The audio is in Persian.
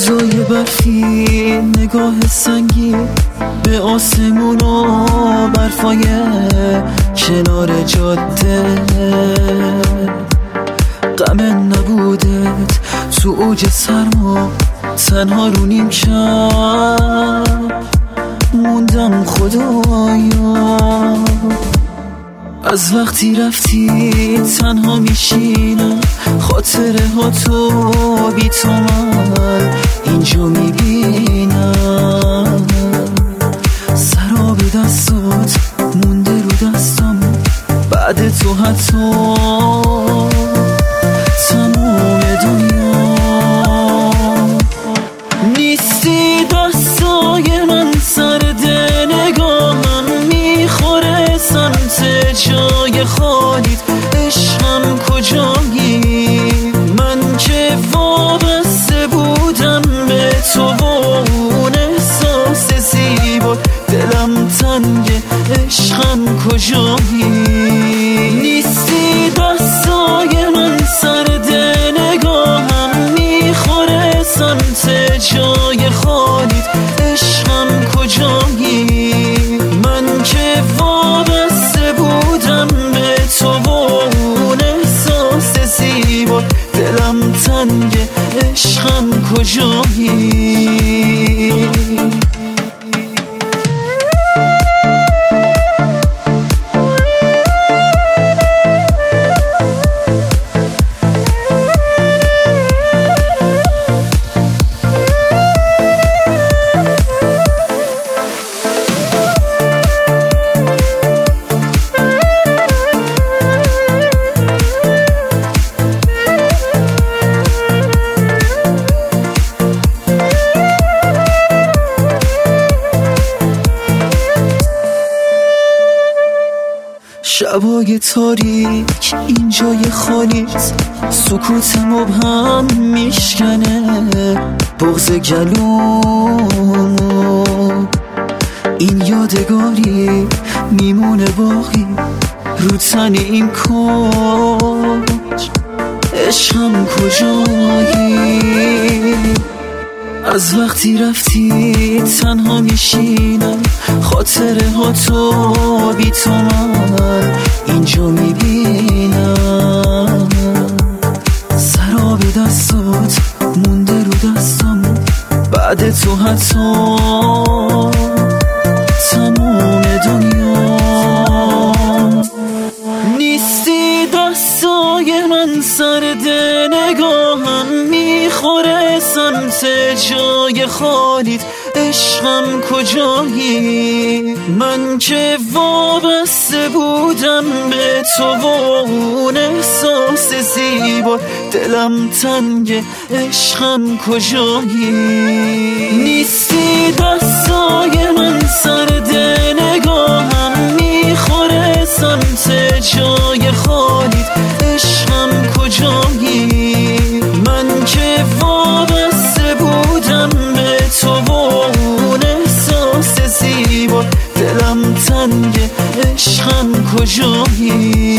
روزای برفی، نگاه سنگی به آسمون و برفای کنار جاده، غم نبودت تو اوج سرما، تنها رو نیم شب موندم خدایا. از وقتی رفتی تنها میشینم، خاطره ها تو بی تو من اینجا میبینم. سراب دستات مونده رو دستم، بعد تو حتی تمام دنیا نیستی. دستای من سرد، نگاهم میخوره سمت جای خالیت. عشقم کجایی؟ من که وابسته بودم به تو و اون احساس زیبا، دلم تنگه. عشقم کجایی؟ نیستی. دستای من سرد، نگاهم میخوره سمت جای خالیت. عشقم کجایی؟ من که وابسته بودم به تو و اون احساس زیبا، دلم تنگه. عشقم کجایی؟ شبای تاریک اینجای خالیت، سکوت مبهم میشکنه بغض گلومو. این یادگاری میمونه باقی رو تن این کوچ. عشقم کجایی؟ از وقتی رفتی تنها میشینم، خاطره ها تو بی تو من اینجا میبینم. سراب دستات مونده رو دستم، بعد تو حتی تمام دنیا نیستی. دستای من سرد، نگاهم میخوره سمت جای خالیت. عشقم کجایی؟ من که وابسته بودم به تو و اون احساس زیبا، دلم تنگه. عشقم کجایی؟ نیستی. دستای من سرد، نگاهم میخوره سمت جای خالیت. عشقم کجایی؟ من که وابسته بودم به تو و اون احساس زیبا، دلم تنگه. عشقم کجایی؟